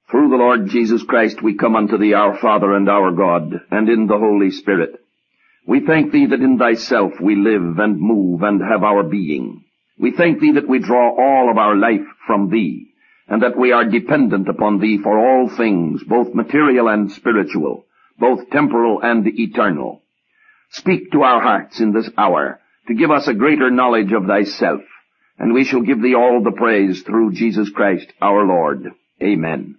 Through the Lord Jesus Christ we come unto thee, our Father and our God, and in the Holy Spirit. We thank thee that in thyself we live and move and have our being. We thank thee that we draw all of our life from thee, and that we are dependent upon thee for all things, both material and spiritual, both temporal and eternal. Speak to our hearts in this hour, to give us a greater knowledge of thyself, and we shall give thee all the praise through Jesus Christ our Lord. Amen.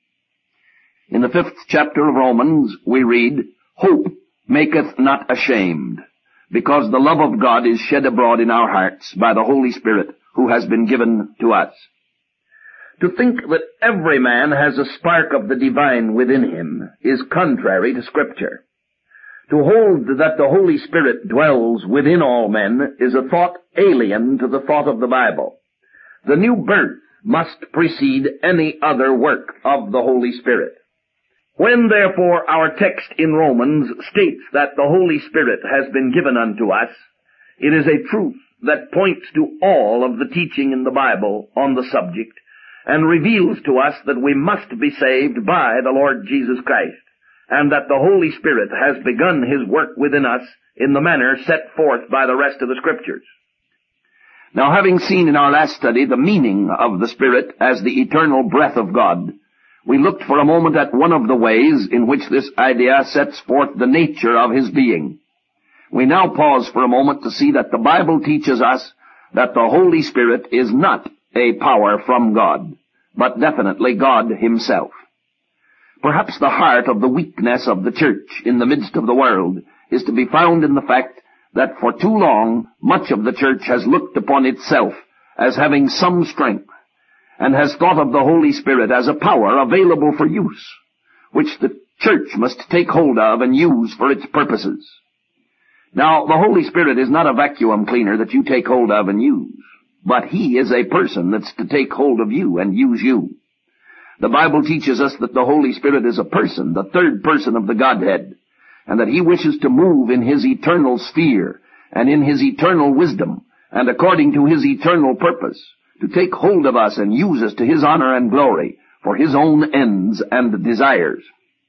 In the 5th chapter of Romans, we read, Hope maketh not ashamed, because the love of God is shed abroad in our hearts by the Holy Spirit who has been given to us. To think that every man has a spark of the divine within him is contrary to Scripture. To hold that the Holy Spirit dwells within all men is a thought alien to the thought of the Bible. The new birth must precede any other work of the Holy Spirit. When, therefore, our text in Romans states that the Holy Spirit has been given unto us, it is a truth that points to all of the teaching in the Bible on the subject and reveals to us that we must be saved by the Lord Jesus Christ, and that the Holy Spirit has begun His work within us in the manner set forth by the rest of the Scriptures. Now, having seen in our last study the meaning of the Spirit as the eternal breath of God, we looked for a moment at one of the ways in which this idea sets forth the nature of His being. We now pause for a moment to see that the Bible teaches us that the Holy Spirit is not a power from God, but definitely God Himself. Perhaps the heart of the weakness of the church in the midst of the world is to be found in the fact that for too long much of the church has looked upon itself as having some strength, and has thought of the Holy Spirit as a power available for use, which the church must take hold of and use for its purposes. Now, the Holy Spirit is not a vacuum cleaner that you take hold of and use, but He is a person that's to take hold of you and use you. The Bible teaches us that the Holy Spirit is a person, the third person of the Godhead, and that He wishes to move in His eternal sphere and in His eternal wisdom and according to His eternal purpose, to take hold of us and use us to His honor and glory for His own ends and desires.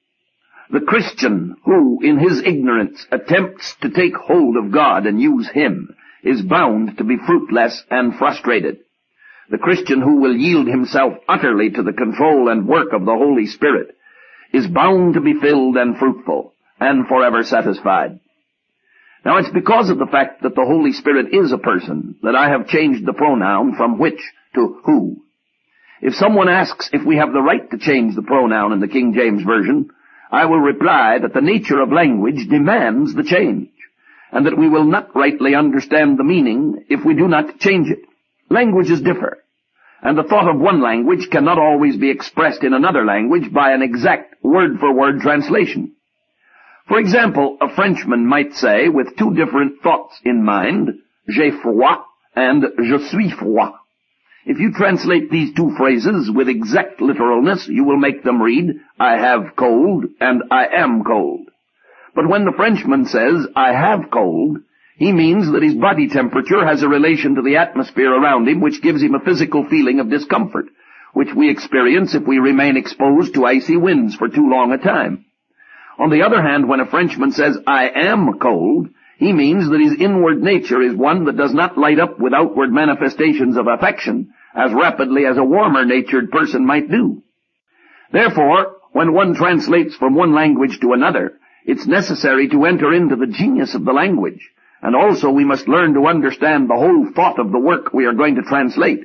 The Christian who, in his ignorance, attempts to take hold of God and use Him is bound to be fruitless and frustrated. The Christian who will yield himself utterly to the control and work of the Holy Spirit is bound to be filled and fruitful and forever satisfied. Now, it's because of the fact that the Holy Spirit is a person that I have changed the pronoun from which to who. If someone asks if we have the right to change the pronoun in the King James Version, I will reply that the nature of language demands the change, and that we will not rightly understand the meaning if we do not change it. Languages differ, and the thought of one language cannot always be expressed in another language by an exact word-for-word translation. For example, a Frenchman might say, with two different thoughts in mind, j'ai froid and je suis froid. If you translate these two phrases with exact literalness, you will make them read, I have cold and I am cold. But when the Frenchman says, I have cold, he means that his body temperature has a relation to the atmosphere around him which gives him a physical feeling of discomfort, which we experience if we remain exposed to icy winds for too long a time. On the other hand, when a Frenchman says, I am cold, he means that his inward nature is one that does not light up with outward manifestations of affection as rapidly as a warmer-natured person might do. Therefore, when one translates from one language to another, it's necessary to enter into the genius of the language, and also we must learn to understand the whole thought of the work we are going to translate.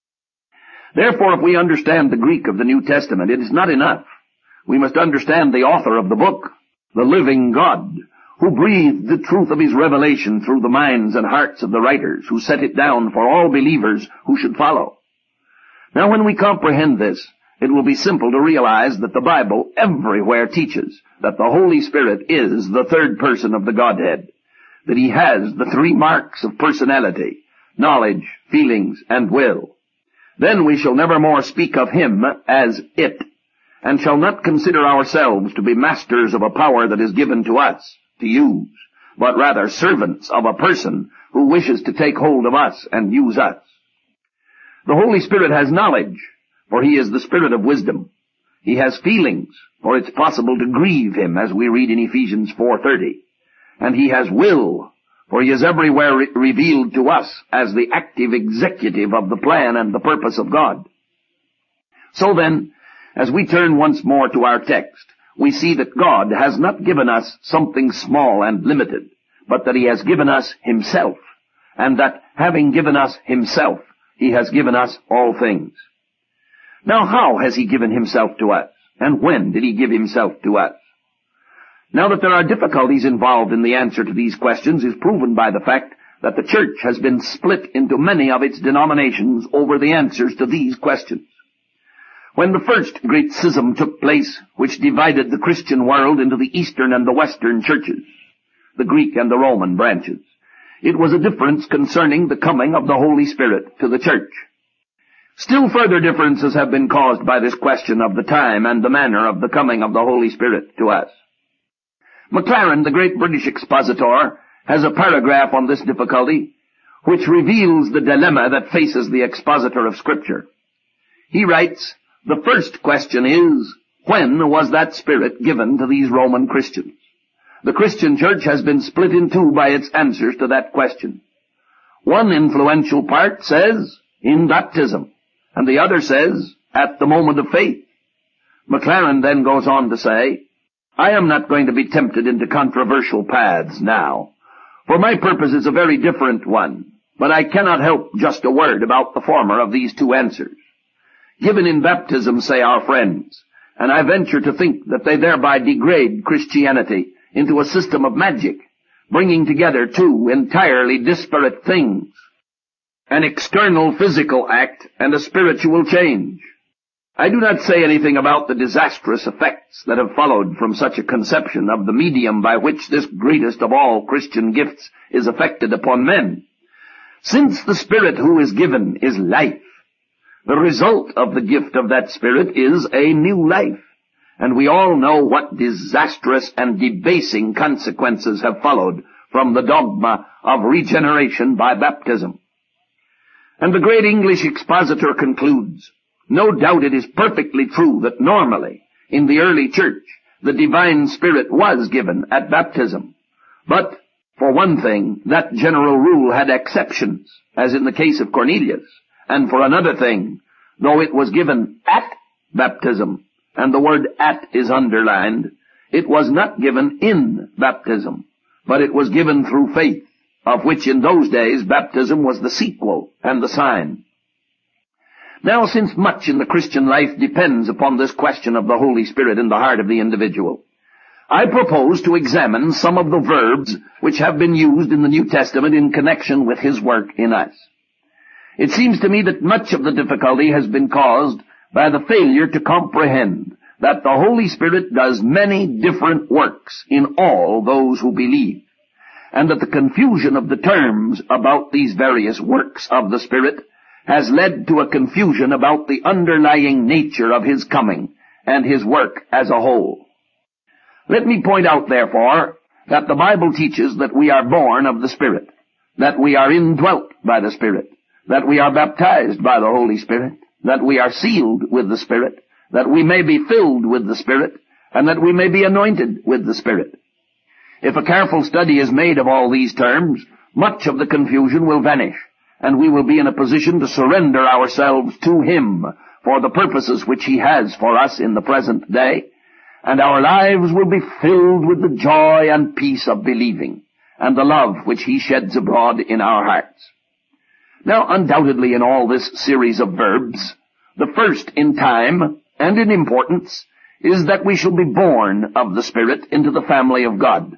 Therefore, if we understand the Greek of the New Testament, it is not enough. We must understand the author of the book, the living God, who breathed the truth of His revelation through the minds and hearts of the writers, who set it down for all believers who should follow. Now, when we comprehend this, it will be simple to realize that the Bible everywhere teaches that the Holy Spirit is the third person of the Godhead, that He has the three marks of personality, knowledge, feelings, and will. Then we shall never more speak of Him as it, and shall not consider ourselves to be masters of a power that is given to us to use, but rather servants of a person who wishes to take hold of us and use us. The Holy Spirit has knowledge, for He is the Spirit of wisdom. He has feelings, for it's possible to grieve him, as we read in Ephesians 4:30. And he has will, for he is everywhere revealed to us as the active executive of the plan and the purpose of God. So then, as we turn once more to our text, we see that God has not given us something small and limited, but that he has given us himself, and that having given us himself, he has given us all things. Now, how has he given himself to us? And when did he give himself to us? Now that there are difficulties involved in the answer to these questions is proven by the fact that the church has been split into many of its denominations over the answers to these questions. When the first great schism took place, which divided the Christian world into the Eastern and the Western churches, the Greek and the Roman branches, it was a difference concerning the coming of the Holy Spirit to the church. Still further differences have been caused by this question of the time and the manner of the coming of the Holy Spirit to us. Maclaren, the great British expositor, has a paragraph on this difficulty, which reveals the dilemma that faces the expositor of Scripture. He writes, "The first question is, when was that Spirit given to these Roman Christians? The Christian church has been split in two by its answers to that question. One influential part says, in baptism, and the other says, at the moment of faith." Maclaren then goes on to say, "I am not going to be tempted into controversial paths now, for my purpose is a very different one, but I cannot help just a word about the former of these two answers. Given in baptism, say our friends, and I venture to think that they thereby degrade Christianity into a system of magic, bringing together two entirely disparate things, an external physical act and a spiritual change. I do not say anything about the disastrous effects that have followed from such a conception of the medium by which this greatest of all Christian gifts is effected upon men. Since the Spirit who is given is life, the result of the gift of that Spirit is a new life, and we all know what disastrous and debasing consequences have followed from the dogma of regeneration by baptism." And the great English expositor concludes, "No doubt it is perfectly true that normally, in the early church, the divine Spirit was given at baptism. But, for one thing, that general rule had exceptions, as in the case of Cornelius. And for another thing, though it was given at baptism, and the word at is underlined, it was not given in baptism, but it was given through faith, of which in those days baptism was the sequel and the sign." Now, since much in the Christian life depends upon this question of the Holy Spirit in the heart of the individual, I propose to examine some of the verbs which have been used in the New Testament in connection with his work in us. It seems to me that much of the difficulty has been caused by the failure to comprehend that the Holy Spirit does many different works in all those who believe, and that the confusion of the terms about these various works of the Spirit has led to a confusion about the underlying nature of his coming and his work as a whole. Let me point out, therefore, that the Bible teaches that we are born of the Spirit, that we are indwelt by the Spirit, that we are baptized by the Holy Spirit, that we are sealed with the Spirit, that we may be filled with the Spirit, and that we may be anointed with the Spirit. If a careful study is made of all these terms, much of the confusion will vanish, and we will be in a position to surrender ourselves to him for the purposes which he has for us in the present day, and our lives will be filled with the joy and peace of believing, and the love which he sheds abroad in our hearts. Now, undoubtedly in all this series of verbs, the first in time and in importance is that we shall be born of the Spirit into the family of God.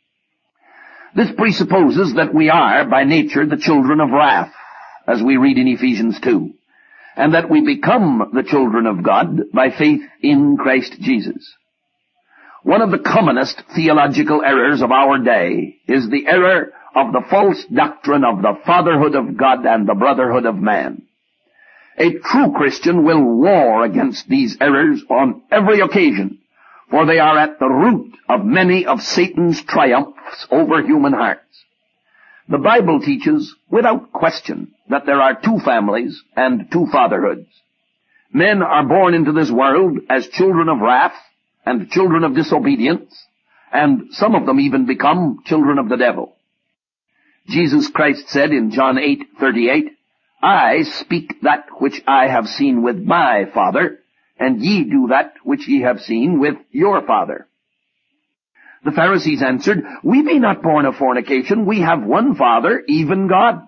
This presupposes that we are, by nature, the children of wrath, as we read in Ephesians 2, and that we become the children of God by faith in Christ Jesus. One of the commonest theological errors of our day is the error of the false doctrine of the fatherhood of God and the brotherhood of man. A true Christian will war against these errors on every occasion, for they are at the root of many of Satan's triumphs over human hearts. The Bible teaches, without question, that there are two families and two fatherhoods. Men are born into this world as children of wrath and children of disobedience, and some of them even become children of the devil. Jesus Christ said in John 8:38, I speak that which I have seen with my Father, and ye do that which ye have seen with your father. The Pharisees answered, We be not born of fornication, we have one Father, even God.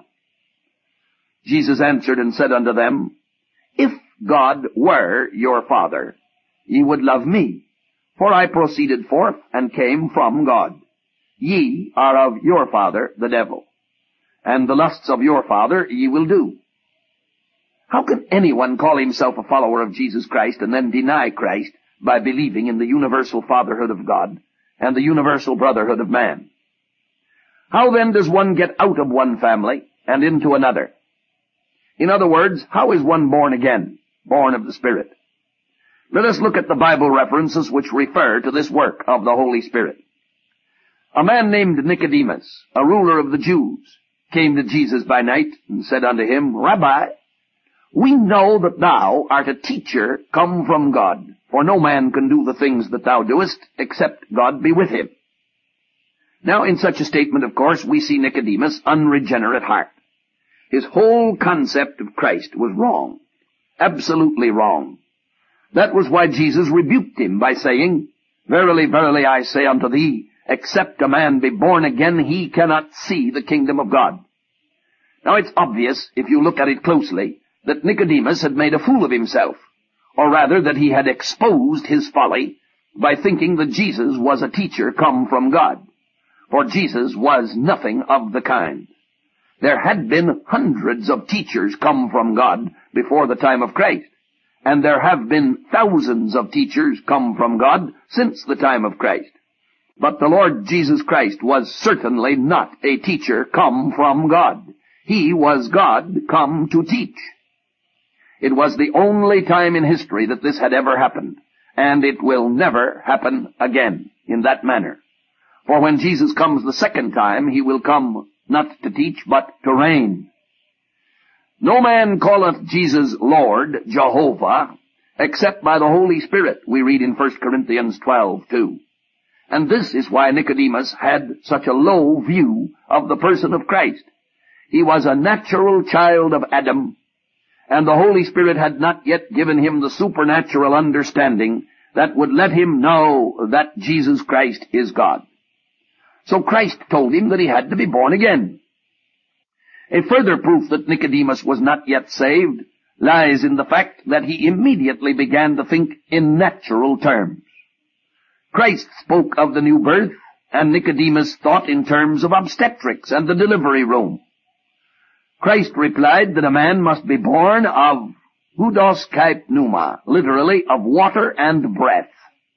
Jesus answered and said unto them, If God were your Father, ye would love me, for I proceeded forth and came from God. Ye are of your father the devil, and the lusts of your father ye will do. How can anyone call himself a follower of Jesus Christ and then deny Christ by believing in the universal fatherhood of God and the universal brotherhood of man? How then does one get out of one family and into another? In other words, how is one born again, born of the Spirit? Let us look at the Bible references which refer to this work of the Holy Spirit. A man named Nicodemus, a ruler of the Jews, came to Jesus by night and said unto him, Rabbi, we know that thou art a teacher come from God, for no man can do the things that thou doest, except God be with him. Now, in such a statement, of course, we see Nicodemus' unregenerate heart. His whole concept of Christ was wrong, absolutely wrong. That was why Jesus rebuked him by saying, Verily, verily, I say unto thee, except a man be born again, he cannot see the kingdom of God. Now, it's obvious, if you look at it closely, that Nicodemus had made a fool of himself, or rather that he had exposed his folly by thinking that Jesus was a teacher come from God. For Jesus was nothing of the kind. There had been hundreds of teachers come from God before the time of Christ, and there have been thousands of teachers come from God since the time of Christ. But the Lord Jesus Christ was certainly not a teacher come from God. He was God come to teach. It was the only time in history that this had ever happened, and it will never happen again in that manner. For when Jesus comes the second time, he will come not to teach, but to reign. No man calleth Jesus Lord, Jehovah, except by the Holy Spirit, we read in 1 Corinthians 12:2. And this is why Nicodemus had such a low view of the person of Christ. He was a natural child of Adam, and the Holy Spirit had not yet given him the supernatural understanding that would let him know that Jesus Christ is God. So Christ told him that he had to be born again. A further proof that Nicodemus was not yet saved lies in the fact that he immediately began to think in natural terms. Christ spoke of the new birth, and Nicodemus thought in terms of obstetrics and the delivery room. Christ replied that a man must be born of houdos kai pneuma, literally of water and breath.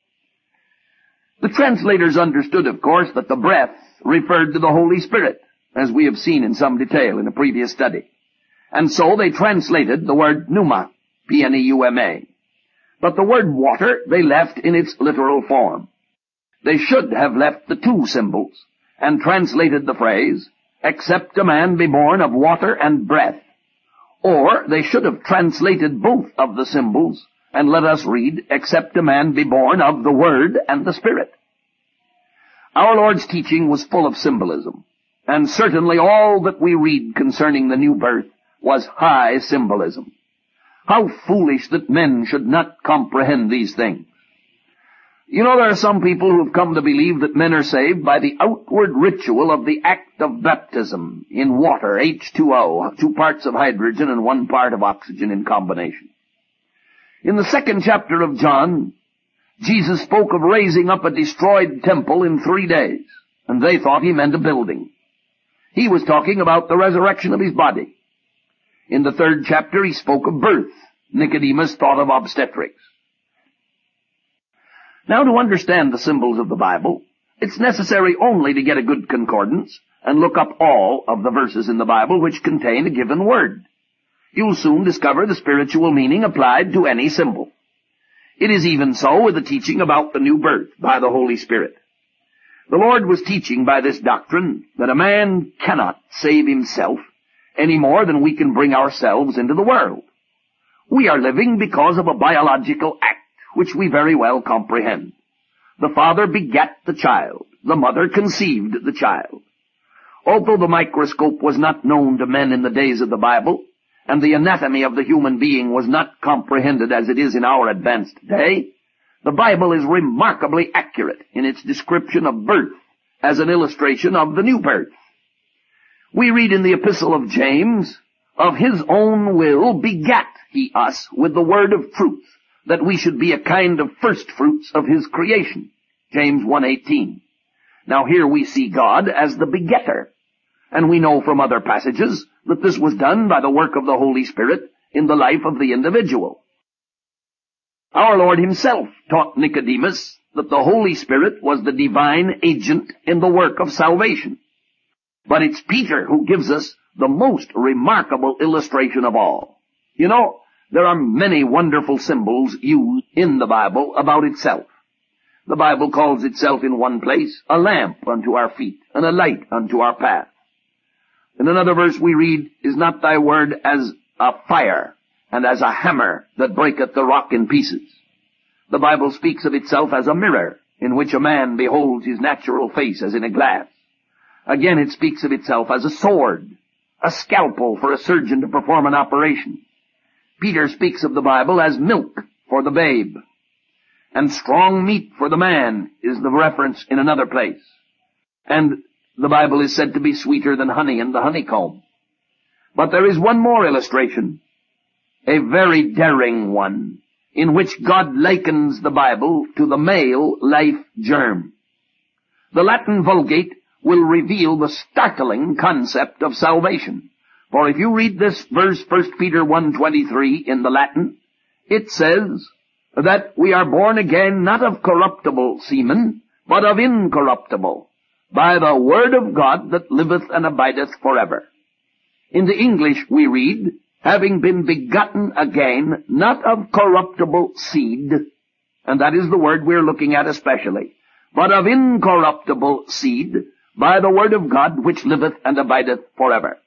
The translators understood, of course, that the breath referred to the Holy Spirit, as we have seen in some detail in a previous study. And so they translated the word pneuma, P-N-E-U-M-A. But the word water they left in its literal form. They should have left the two symbols and translated the phrase, except a man be born of water and breath. Or they should have translated both of the symbols and let us read, except a man be born of the Word and the Spirit. Our Lord's teaching was full of symbolism, and certainly all that we read concerning the new birth was high symbolism. How foolish that men should not comprehend these things. You know, there are some people who have come to believe that men are saved by the outward ritual of the act of baptism in water, H2O, 2 parts of hydrogen and 1 part of oxygen in combination. In the 2nd chapter of John, Jesus spoke of raising up a destroyed temple in 3 days, and they thought he meant a building. He was talking about the resurrection of his body. In the 3rd chapter, he spoke of birth. Nicodemus thought of obstetrics. Now, to understand the symbols of the Bible, it's necessary only to get a good concordance and look up all of the verses in the Bible which contain a given word. You'll soon discover the spiritual meaning applied to any symbol. It is even so with the teaching about the new birth by the Holy Spirit. The Lord was teaching by this doctrine that a man cannot save himself any more than we can bring ourselves into the world. We are living because of a biological act, which we very well comprehend. The father begat the child. The mother conceived the child. Although the microscope was not known to men in the days of the Bible, and the anatomy of the human being was not comprehended as it is in our advanced day, the Bible is remarkably accurate in its description of birth as an illustration of the new birth. We read in the Epistle of James, "Of his own will begat he us with the word of truth, that we should be a kind of first fruits of his creation." James 1:18. Now here we see God as the begetter, and we know from other passages that this was done by the work of the Holy Spirit in the life of the individual. Our Lord himself taught Nicodemus that the Holy Spirit was the divine agent in the work of salvation. But it's Peter who gives us the most remarkable illustration of all. You know, there are many wonderful symbols used in the Bible about itself. The Bible calls itself in one place a lamp unto our feet and a light unto our path. In another verse we read, "Is not thy word as a fire and as a hammer that breaketh the rock in pieces?" The Bible speaks of itself as a mirror in which a man beholds his natural face as in a glass. Again, it speaks of itself as a sword, a scalpel for a surgeon to perform an operation. Peter speaks of the Bible as milk for the babe. And strong meat for the man is the reference in another place. And the Bible is said to be sweeter than honey and the honeycomb. But there is one more illustration, a very daring one, in which God likens the Bible to the male life germ. The Latin Vulgate will reveal the startling concept of salvation. For if you read this verse, 1 Peter 1:23 in the Latin, it says that we are born again not of corruptible semen, but of incorruptible, by the word of God that liveth and abideth forever. In the English we read, having been begotten again, not of corruptible seed, and that is the word we're looking at especially, but of incorruptible seed, by the word of God which liveth and abideth forever.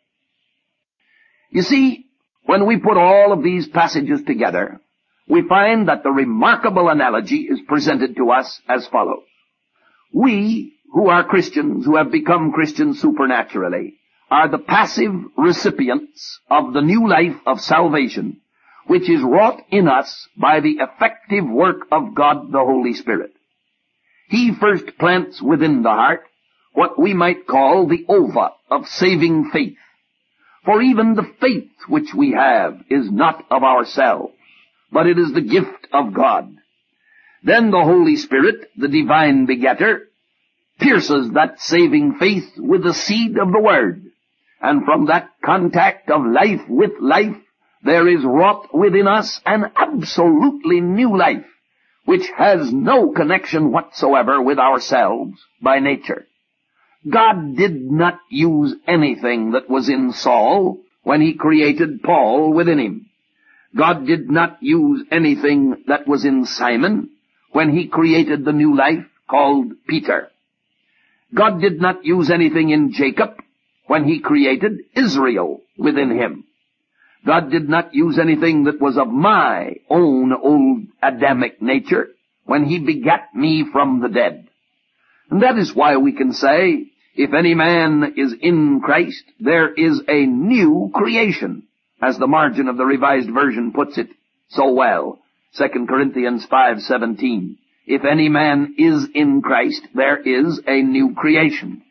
You see, when we put all of these passages together, we find that the remarkable analogy is presented to us as follows. We, who are Christians, who have become Christians supernaturally, are the passive recipients of the new life of salvation, which is wrought in us by the effective work of God the Holy Spirit. He first plants within the heart what we might call the ova of saving faith. For even the faith which we have is not of ourselves, but it is the gift of God. Then the Holy Spirit, the divine begetter, pierces that saving faith with the seed of the Word. And from that contact of life with life, there is wrought within us an absolutely new life, which has no connection whatsoever with ourselves by nature. God did not use anything that was in Saul when he created Paul within him. God did not use anything that was in Simon when he created the new life called Peter. God did not use anything in Jacob when he created Israel within him. God did not use anything that was of my own old Adamic nature when he begat me from the dead. And that is why we can say, if any man is in Christ, there is a new creation, as the margin of the Revised Version puts it so well, 2 Corinthians 5:17. If any man is in Christ, there is a new creation.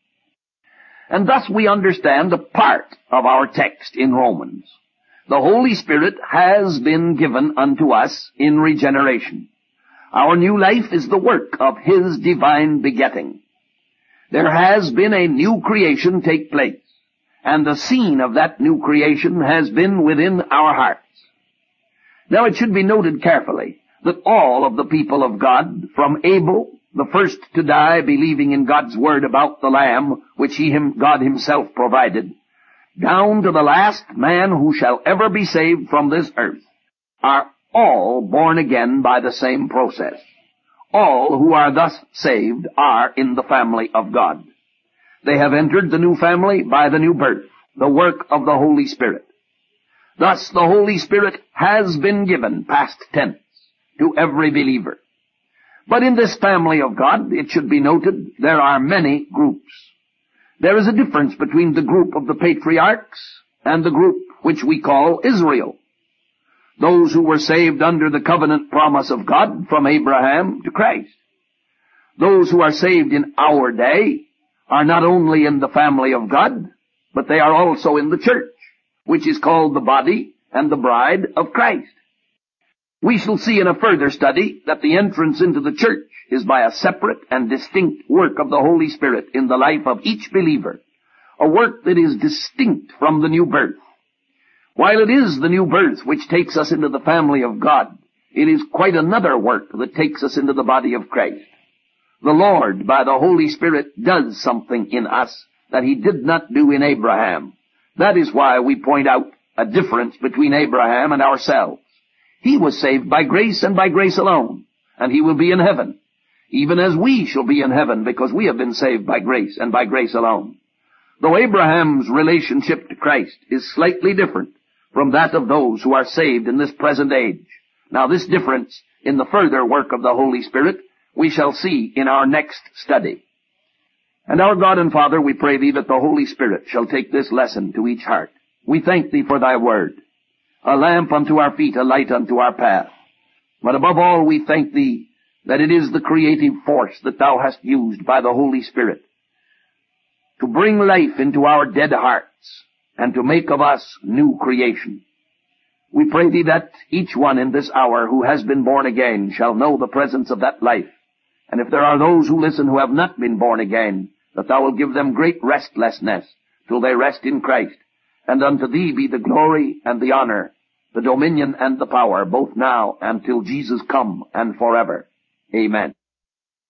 And thus we understand a part of our text in Romans. The Holy Spirit has been given unto us in regeneration. Our new life is the work of His divine begetting. There has been a new creation take place, and the scene of that new creation has been within our hearts. Now it should be noted carefully that all of the people of God, from Abel, the first to die believing in God's word about the Lamb, which God himself provided, down to the last man who shall ever be saved from this earth, are all born again by the same process. All who are thus saved are in the family of God. They have entered the new family by the new birth, the work of the Holy Spirit. Thus the Holy Spirit has been given, past tense, to every believer. But in this family of God, it should be noted, there are many groups. There is a difference between the group of the patriarchs and the group which we call Israel. Those who were saved under the covenant promise of God from Abraham to Christ. Those who are saved in our day are not only in the family of God, but they are also in the church, which is called the body and the bride of Christ. We shall see in a further study that the entrance into the church is by a separate and distinct work of the Holy Spirit in the life of each believer, a work that is distinct from the new birth. While it is the new birth which takes us into the family of God, it is quite another work that takes us into the body of Christ. The Lord, by the Holy Spirit, does something in us that He did not do in Abraham. That is why we point out a difference between Abraham and ourselves. He was saved by grace and by grace alone, and he will be in heaven, even as we shall be in heaven because we have been saved by grace and by grace alone. Though Abraham's relationship to Christ is slightly different from that of those who are saved in this present age. Now this difference in the further work of the Holy Spirit we shall see in our next study. And our God and Father, we pray Thee that the Holy Spirit shall take this lesson to each heart. We thank Thee for Thy word, a lamp unto our feet, a light unto our path. But above all, we thank Thee that it is the creative force that Thou hast used by the Holy Spirit to bring life into our dead hearts and to make of us new creation. We pray Thee that each one in this hour who has been born again shall know the presence of that life. And if there are those who listen who have not been born again, that Thou will give them great restlessness till they rest in Christ. And unto Thee be the glory and the honor, the dominion and the power, both now and till Jesus come and forever. Amen.